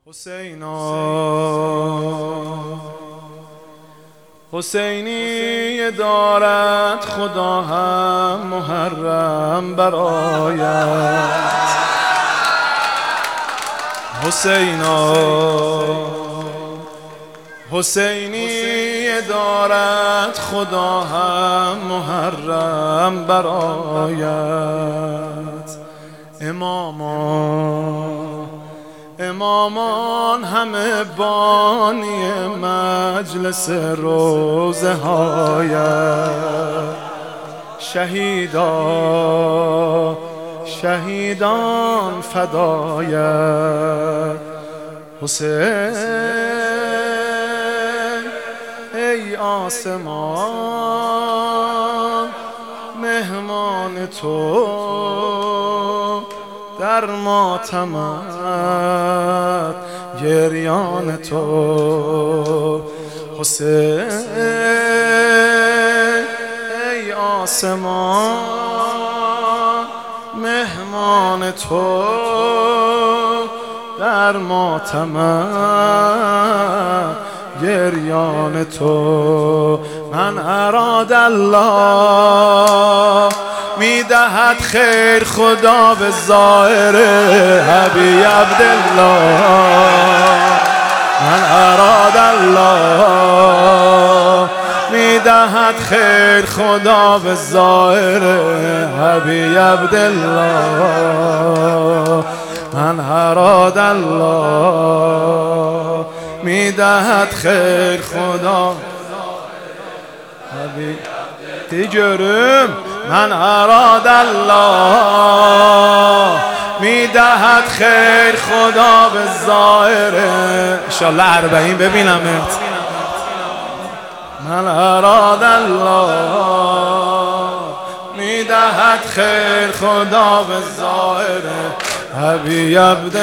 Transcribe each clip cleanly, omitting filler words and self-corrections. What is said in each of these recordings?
حسینی دارد خدا هم محرم برایت. حسینی دارد خدا هم محرم برایت. امامان همه بانی مجلس روزه هایت. شهیدان فدایت. حسین ای آسمان مهمان تو در ماتمت گریان تو. حسین ای آسمان مهمان تو در ماتمت گریان تو. من اراد الله میدهد خیر خدا به ظاهر حبیب عبدالله. من اراد الله میدهد خیر خدا به ظاهر حبیب عبدالله. من اراد الله میدهد خیر خدا حبیب دیگرم. من اراد الله میدهد خیر خدا به ظاهر انشالله 40 ببینمت. من اراد الله میدهد خیر خدا به ظاهر حبیب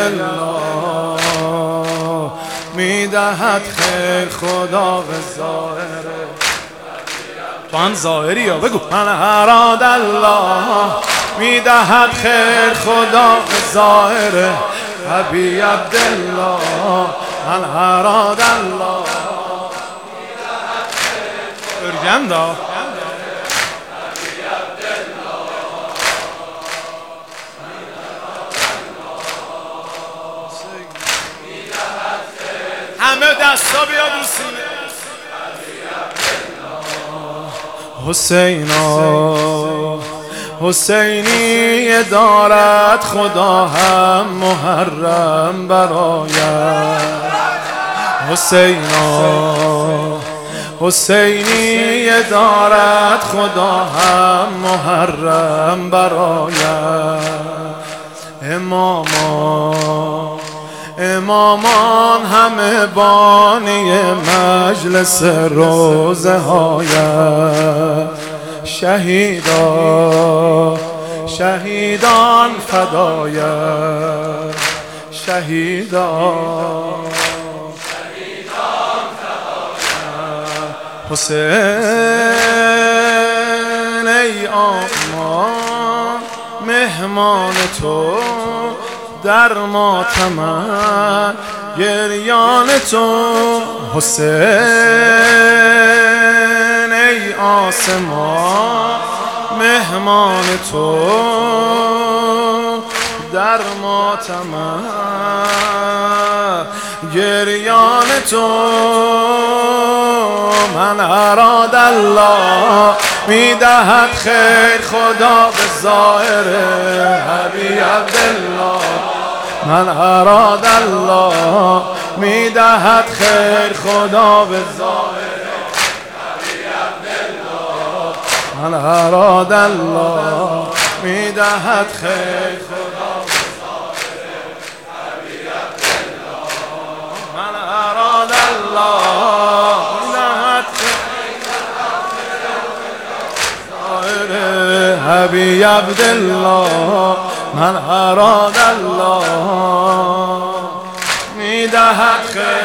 عبدالله. میدهد خیر خدا به ظاهر. تو هم ظاهری یا بگو. من اراد الله میدهد خیر خدا به ظاهر حبیب عبدالله. من اراد الله میدهد خیر خدا همه دستا بیاد رو سینه. حسینی دارد خدا هم محرم برایت. حسینی دارد خدا هم محرم برایت. امامان همه بانی مجلس روزه هایت. شهیدان فدایت. شهیدان فدایت. حسین ای آمان مهمان تو در ماتمت گریان تو. حسین ای آسمان مهمان تو در ماتمت گریان تو. من اراد الله میدهد خیر خدا به ظاهر حبیب عبدالله. من اراد الله میدهد خیر خدا به ظاهر حبیب عبدالله. من اراد الله میدهد خیر خدا به ظاهر حبیب عبدالله. من اراد الله میدهد خیر ظاهر حبیب عبدالله. من اراد الله میدهد خیر